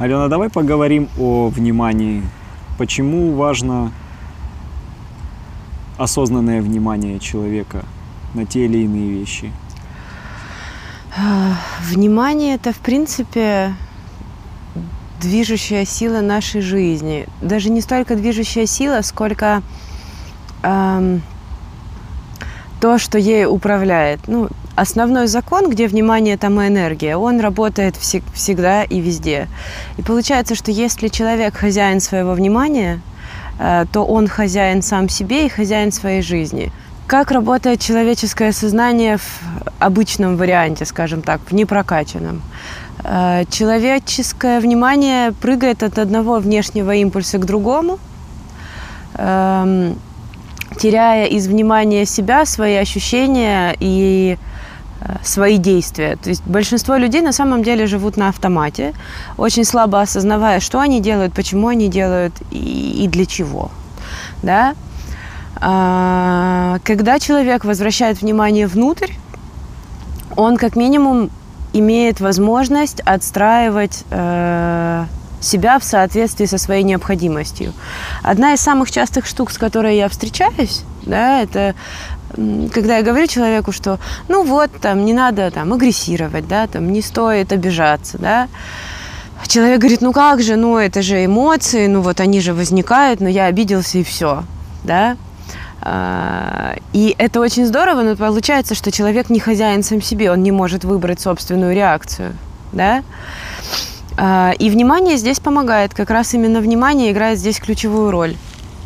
Алена, давай поговорим о внимании. Почему важно осознанное внимание человека на те или иные вещи? Внимание – это, в принципе, движущая сила нашей жизни. Даже не столько движущая сила, сколько то, что ей управляет. Основной закон, где внимание, там и энергия, он работает всегда и везде. И получается, что если человек хозяин своего внимания, то он хозяин сам себе и хозяин своей жизни. Как работает человеческое сознание в обычном варианте, скажем так, в непрокачанном? Человеческое внимание прыгает от одного внешнего импульса к другому, теряя из внимания себя, свои ощущения и свои действия. То есть большинство людей на самом деле живут на автомате, очень слабо осознавая, что они делают, почему они делают и для чего. Да? Когда человек возвращает внимание внутрь, он как минимум имеет возможность отстраивать себя в соответствии со своей необходимостью. Одна из самых частых штук, с которой я встречаюсь, да, это когда я говорю человеку, что не надо агрессировать, да, не стоит обижаться, да. Человек говорит, как же, это же эмоции, они же возникают, но я обиделся и все, да. И это очень здорово, но получается, что человек не хозяин сам себе, он не может выбрать собственную реакцию, да. И внимание здесь помогает, как раз именно внимание играет здесь ключевую роль.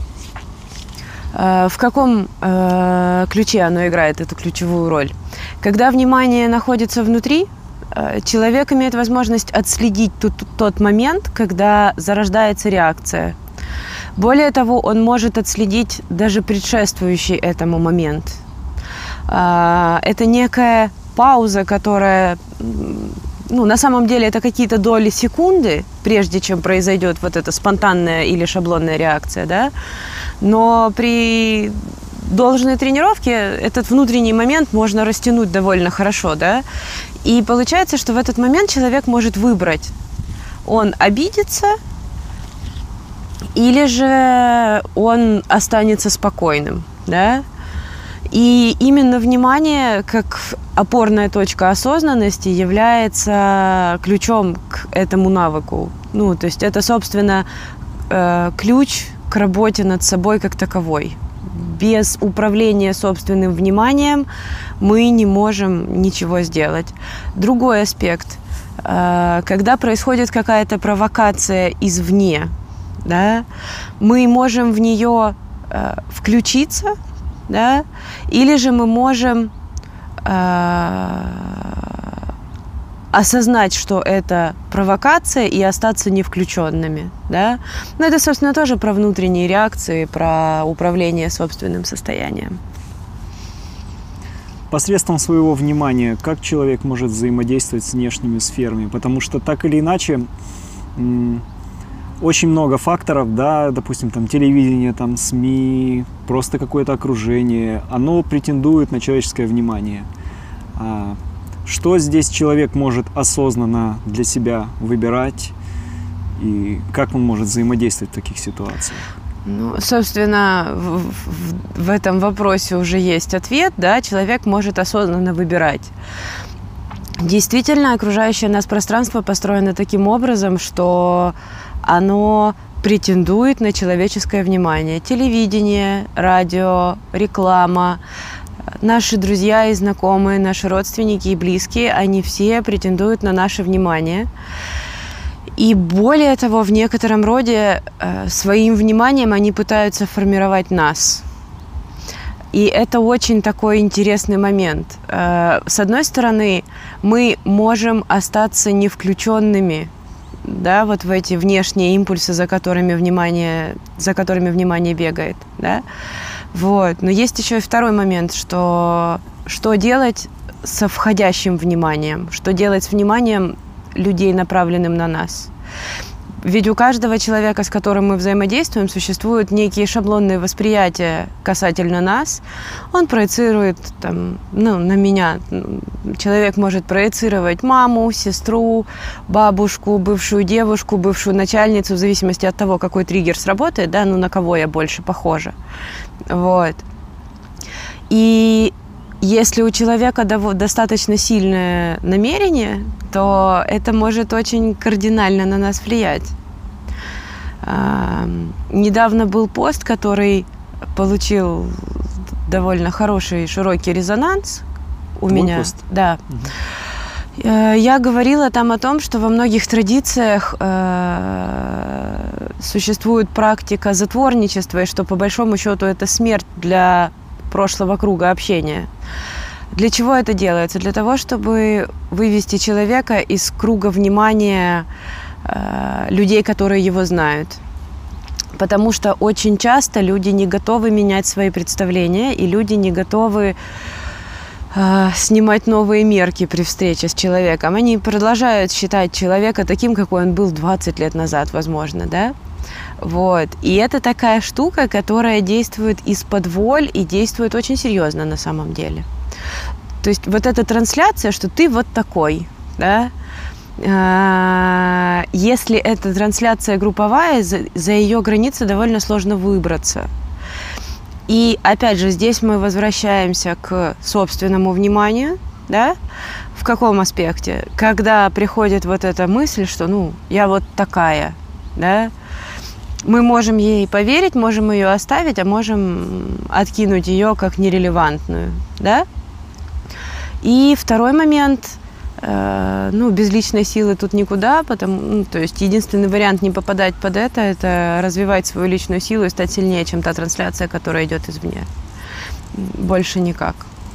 В каком ключе оно играет эту ключевую роль? Когда внимание находится внутри, человек имеет возможность отследить тот момент, когда зарождается реакция. Более того, он может отследить даже предшествующий этому момент. Это некая пауза, которая... на самом деле это какие-то доли секунды, прежде чем произойдет вот эта спонтанная или шаблонная реакция, да? Но при должной тренировке этот внутренний момент можно растянуть довольно хорошо, да? И получается, что в этот момент человек может выбрать, он обидится или же он останется спокойным, да? И именно внимание, как опорная точка осознанности, является ключом к этому навыку. То есть это, собственно, ключ к работе над собой как таковой. Без управления собственным вниманием мы не можем ничего сделать. Другой аспект. Когда происходит какая-то провокация извне, да, мы можем в нее включиться, да, или же мы можем осознать, что это провокация, и остаться не включенными, да. Но это, собственно, тоже про внутренние реакции, про управление собственным состоянием. Посредством своего внимания, как человек может взаимодействовать с внешними сферами? Потому что так или иначе очень много факторов, да, допустим, телевидение, СМИ, просто какое-то окружение, оно претендует на человеческое внимание. Что здесь человек может осознанно для себя выбирать и как он может взаимодействовать в таких ситуациях? Собственно, в этом вопросе уже есть ответ, да, человек может осознанно выбирать. Действительно, окружающее нас пространство построено таким образом, что оно претендует на человеческое внимание. Телевидение, радио, реклама, наши друзья и знакомые, наши родственники и близкие, они все претендуют на наше внимание. И более того, в некотором роде своим вниманием они пытаются формировать нас. И это очень такой интересный момент. С одной стороны, мы можем остаться не включенными, да, вот в эти внешние импульсы, за которыми внимание бегает, да. Вот. Но есть еще и второй момент, что делать со входящим вниманием, что делать с вниманием людей, направленным на нас. Ведь у каждого человека, с которым мы взаимодействуем, существуют некие шаблонные восприятия касательно нас. Он проецирует там, на меня. Человек может проецировать маму, сестру, бабушку, бывшую девушку, бывшую начальницу, в зависимости от того, какой триггер сработает, да, на кого я больше похожа. Вот. И если у человека достаточно сильное намерение, то это может очень кардинально на нас влиять. Недавно был пост, который получил довольно хороший, широкий резонанс у меня. Пост? Да. Угу. Я говорила там о том, что во многих традициях существует практика затворничества, и что по большому счету это смерть для прошлого круга общения. Для чего это делается? Для того, чтобы вывести человека из круга внимания людей, которые его знают. Потому что очень часто люди не готовы менять свои представления, и люди не готовы снимать новые мерки при встрече с человеком. Они продолжают считать человека таким, какой он был 20 лет назад, возможно, да? Вот. И это такая штука, которая действует из-под-воль и действует очень серьезно на самом деле. То есть вот эта трансляция, что ты вот такой, да, если эта трансляция групповая, за ее границы довольно сложно выбраться. И опять же, здесь мы возвращаемся к собственному вниманию, да, в каком аспекте? Когда приходит вот эта мысль, что, я вот такая, да, мы можем ей поверить, можем ее оставить, а можем откинуть ее как нерелевантную, да? И второй момент, без личной силы тут никуда, то есть единственный вариант не попадать под это развивать свою личную силу и стать сильнее, чем та трансляция, которая идет извне. Больше никак.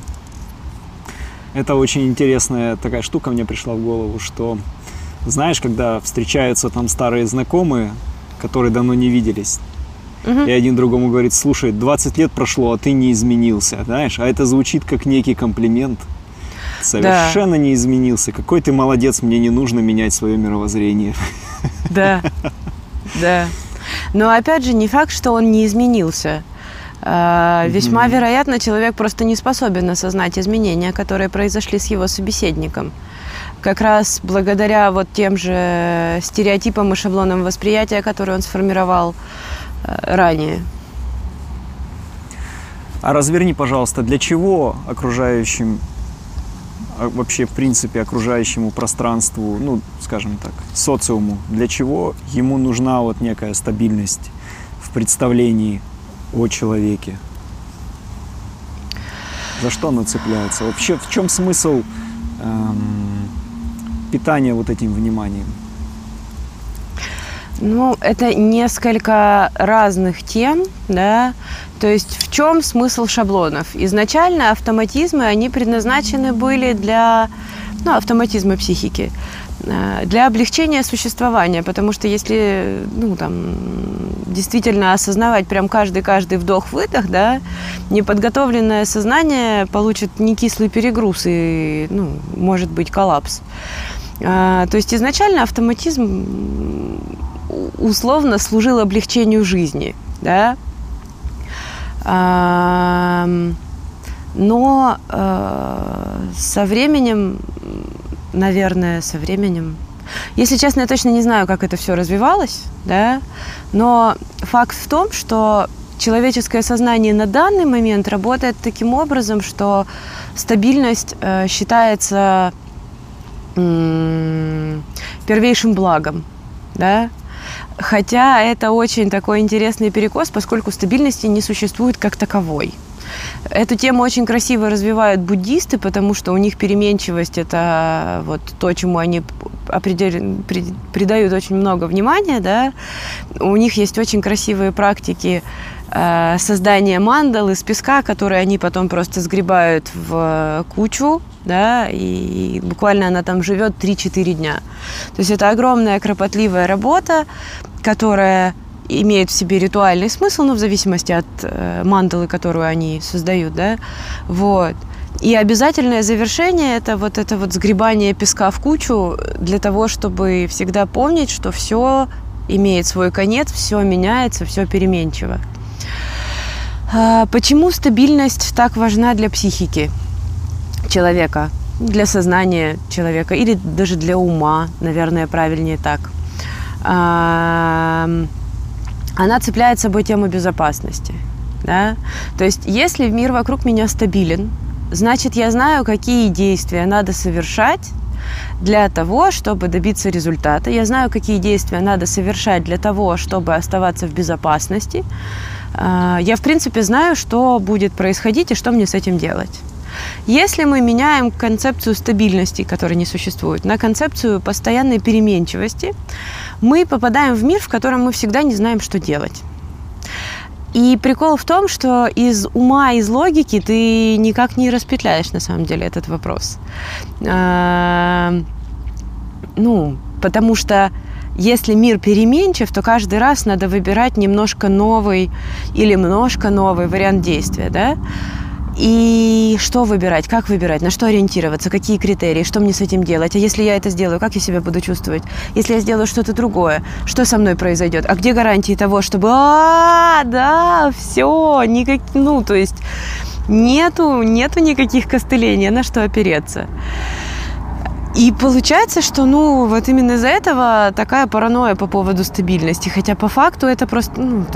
Это очень интересная такая штука мне пришла в голову, что, знаешь, когда встречаются там старые знакомые, которые давно не виделись, и один другому говорит: слушай, 20 лет прошло, а ты не изменился, знаешь, а это звучит как некий комплимент. Совершенно не изменился. Какой ты молодец, мне не нужно менять свое мировоззрение. Да, да. Но опять же, не факт, что он не изменился. Весьма вероятно, человек просто не способен осознать изменения, которые произошли с его собеседником. Как раз благодаря вот тем же стереотипам и шаблонам восприятия, которые он сформировал ранее. А разверни, пожалуйста, для чего окружающим, вообще в принципе окружающему пространству, скажем так, социуму, для чего ему нужна вот некая стабильность в представлении о человеке? За что она цепляется? Вообще в чем смысл питания вот этим вниманием? Это несколько разных тем, да. То есть в чем смысл шаблонов? Изначально автоматизмы, они предназначены были для, автоматизмы психики, для облегчения существования, потому что если, действительно осознавать прям каждый вдох-выдох, да, неподготовленное сознание получит некислый перегруз и, может быть коллапс. То есть изначально автоматизм условно служил облегчению жизни, да. Но со временем, если честно, я точно не знаю, как это все развивалось, да, но факт в том, что человеческое сознание на данный момент работает таким образом, что стабильность считается первейшим благом, да. Хотя это очень такой интересный перекос, поскольку стабильности не существует как таковой. Эту тему очень красиво развивают буддисты, потому что у них переменчивость – это вот то, чему они придают очень много внимания, да. У них есть очень красивые практики создания мандал из песка, которые они потом просто сгребают в кучу, да, и буквально она там живет 3-4 дня. То есть это огромная кропотливая работа, которая имеет в себе ритуальный смысл, в зависимости от мандалы, которую они создают, да, вот. И обязательное завершение – это вот сгребание песка в кучу для того, чтобы всегда помнить, что все имеет свой конец, все меняется, все переменчиво. Почему стабильность так важна для психики человека, для сознания человека или даже для ума, наверное, правильнее так? Она цепляет собой тему безопасности. Да? То есть, если мир вокруг меня стабилен, значит, я знаю, какие действия надо совершать для того, чтобы добиться результата. Я знаю, какие действия надо совершать для того, чтобы оставаться в безопасности. Я, в принципе, знаю, что будет происходить и что мне с этим делать. Если мы меняем концепцию стабильности, которая не существует, на концепцию постоянной переменчивости, мы попадаем в мир, в котором мы всегда не знаем, что делать. И прикол в том, что из ума, из логики ты никак не распетляешь, на самом деле, этот вопрос. Потому что если мир переменчив, то каждый раз надо выбирать немножко новый или немножко новый вариант действия, да? И что выбирать, как выбирать, на что ориентироваться, какие критерии, что мне с этим делать, а если я это сделаю, как я себя буду чувствовать, если я сделаю что-то другое, что со мной произойдет, а где гарантии того, чтобы, все, то есть нету никаких костылей, не на что опереться. И получается, что, вот именно из-за этого такая паранойя по поводу стабильности, хотя по факту это просто,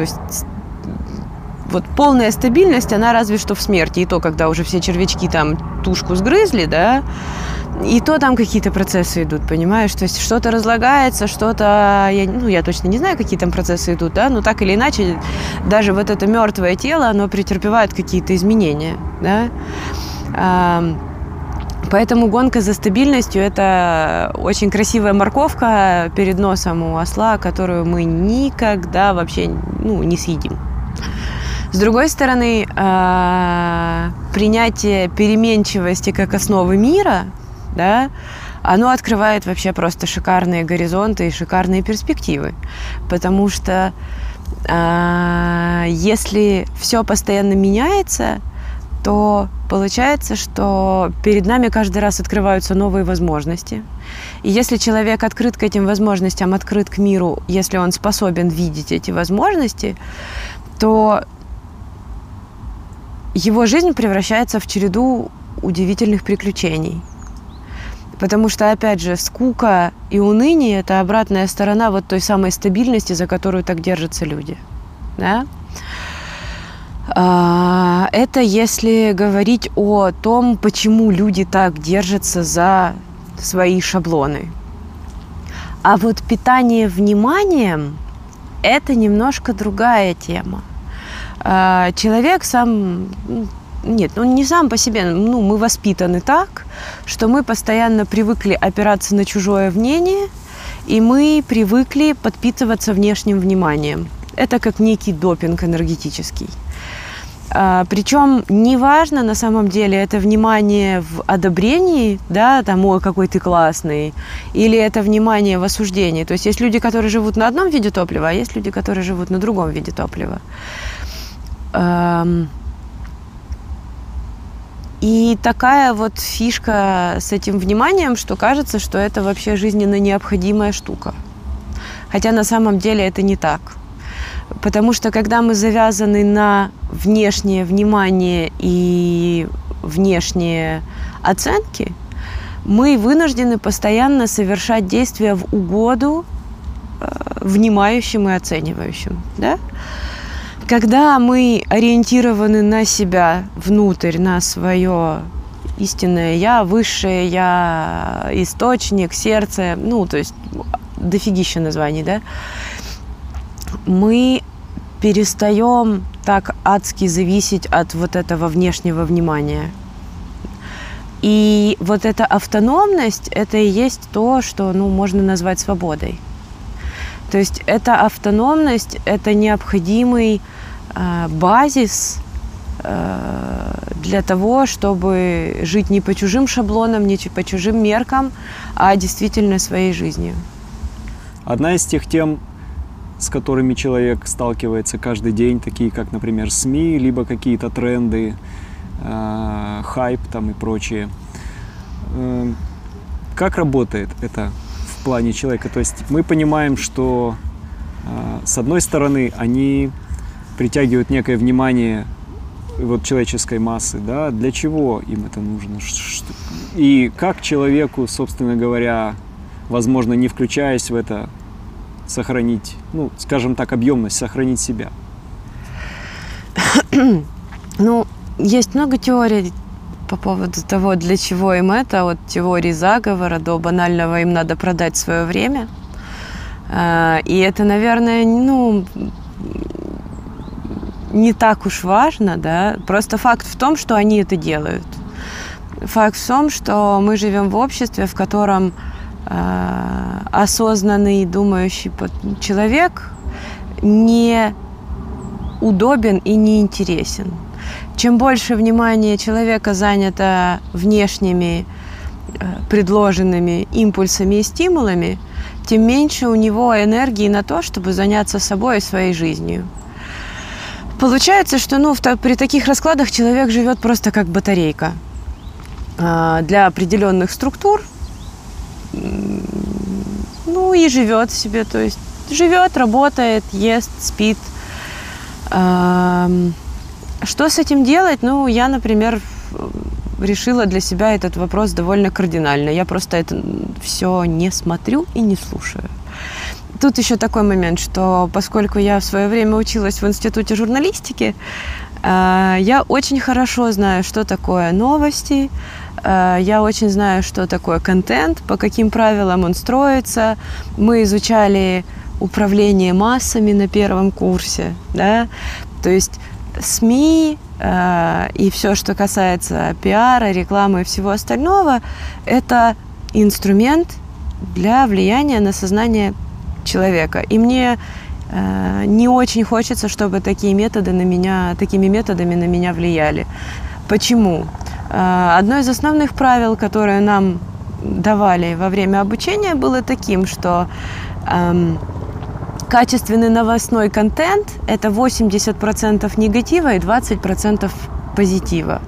вот полная стабильность, она разве что в смерти. И то, когда уже все червячки там тушку сгрызли, да, и то там какие-то процессы идут, понимаешь? То есть что-то разлагается, что-то... Я точно не знаю, какие там процессы идут, да, но так или иначе, даже вот это мертвое тело, оно претерпевает какие-то изменения, да. Поэтому гонка за стабильностью – это очень красивая морковка перед носом у осла, которую мы никогда вообще, не съедим. С другой стороны, принятие переменчивости как основы мира, да, оно открывает вообще просто шикарные горизонты и шикарные перспективы. Потому что если все постоянно меняется, то получается, что перед нами каждый раз открываются новые возможности. И если человек открыт к этим возможностям, открыт к миру, если он способен видеть эти возможности, то его жизнь превращается в череду удивительных приключений. Потому что, опять же, скука и уныние – это обратная сторона вот той самой стабильности, за которую так держатся люди. Да? Это если говорить о том, почему люди так держатся за свои шаблоны. А вот питание вниманием – это немножко другая тема. Человек сам, он не сам по себе, мы воспитаны так, что мы постоянно привыкли опираться на чужое мнение, и мы привыкли подпитываться внешним вниманием. Это как некий допинг энергетический. Причем неважно на самом деле, это внимание в одобрении, да, там, ой, какой ты классный, или это внимание в осуждении. То есть есть люди, которые живут на одном виде топлива, а есть люди, которые живут на другом виде топлива. И такая вот фишка с этим вниманием, что кажется, что это вообще жизненно необходимая штука. Хотя на самом деле это не так. Потому что когда мы завязаны на внешнее внимание и внешние оценки, мы вынуждены постоянно совершать действия в угоду внимающим и оценивающим. Да? Когда мы ориентированы на себя, внутрь, на свое истинное «я», высшее «я», источник, сердце, то есть дофигища названий, да, мы перестаем так адски зависеть от вот этого внешнего внимания. И вот эта автономность, это и есть то, что, можно назвать свободой. То есть эта автономность, это необходимый базис для того, чтобы жить не по чужим шаблонам, не по чужим меркам, а действительно своей жизнью. Одна из тех тем, с которыми человек сталкивается каждый день, такие как, например, СМИ, либо какие-то тренды, хайп там и прочее. Как работает это в плане человека? То есть мы понимаем, что С одной стороны, они притягивают некое внимание вот человеческой массы, да, для чего им это нужно? И как человеку, собственно говоря, возможно, не включаясь в это, сохранить, ну, скажем так, объемность, сохранить себя? Ну, есть много теорий по поводу того, для чего им это, от теории заговора до банального «им надо продать свое время». И это, наверное, ну, не так уж важно, да, просто факт в том, что они это делают. Факт в том, что мы живем в обществе, в котором осознанный, думающий человек не удобен и не интересен. Чем больше внимания человека занято внешними предложенными импульсами и стимулами, тем меньше у него энергии на то, чтобы заняться собой и своей жизнью. Получается, что при таких раскладах человек живет просто как батарейка для определенных структур, ну и живет себе, то есть живет, работает, ест, спит. Что с этим делать? Ну, я, например, решила для себя этот вопрос довольно кардинально. Я просто это все не смотрю и не слушаю. Тут еще такой момент, что поскольку я в свое время училась в институте журналистики, я очень хорошо знаю, что такое новости, я очень знаю, что такое контент, по каким правилам он строится. Мы изучали управление массами на первом курсе, да? То есть СМИ и все, что касается пиара, рекламы и всего остального, это инструмент для влияния на сознание человека. И мне не очень хочется, чтобы такими методами на меня влияли. Почему? Одно из основных правил, которое нам давали во время обучения, было таким, что качественный новостной контент – это 80% негатива и 20% позитива.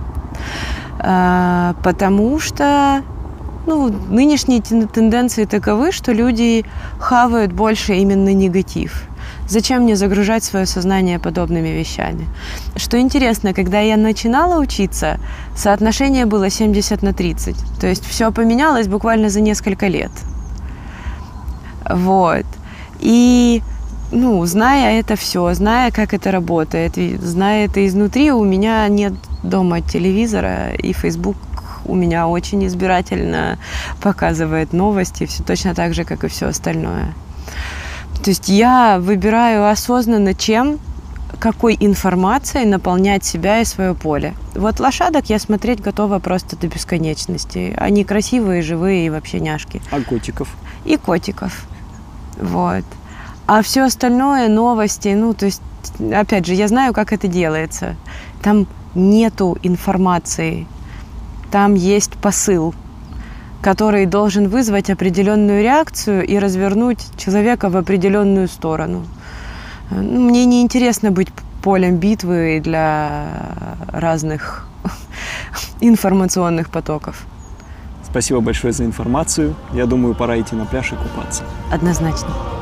Потому что нынешние тенденции таковы, что люди хавают больше именно негатив. Зачем мне загружать свое сознание подобными вещами? Что интересно, когда я начинала учиться, соотношение было 70/30. То есть все поменялось буквально за несколько лет. Вот. И, зная это все, зная, как это работает, зная это изнутри, у меня нет дома телевизора, и Facebook у меня очень избирательно показывает новости, все точно так же, как и все остальное. То есть я выбираю осознанно, какой информацией наполнять себя и свое поле. Вот лошадок я смотреть готова просто до бесконечности. Они красивые, живые и вообще няшки. А котиков? И котиков. Вот. А все остальное, новости, то есть, опять же, я знаю, как это делается. Там нету информации, там есть посыл, который должен вызвать определенную реакцию и развернуть человека в определенную сторону. Мне не интересно быть полем битвы для разных информационных потоков. Спасибо большое за информацию. Я думаю, пора идти на пляж и купаться. Однозначно.